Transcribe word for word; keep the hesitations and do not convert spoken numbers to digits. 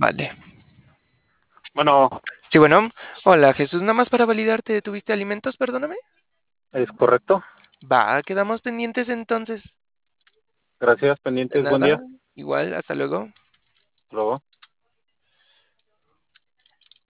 Vale. Bueno, Sí, bueno. Hola, Jesús. Nada más para validarte, ¿tuviste alimentos? Perdóname. es correcto. Va, quedamos pendientes entonces. Gracias, De pendientes. Buen nada. día. Igual, hasta luego. Hasta luego.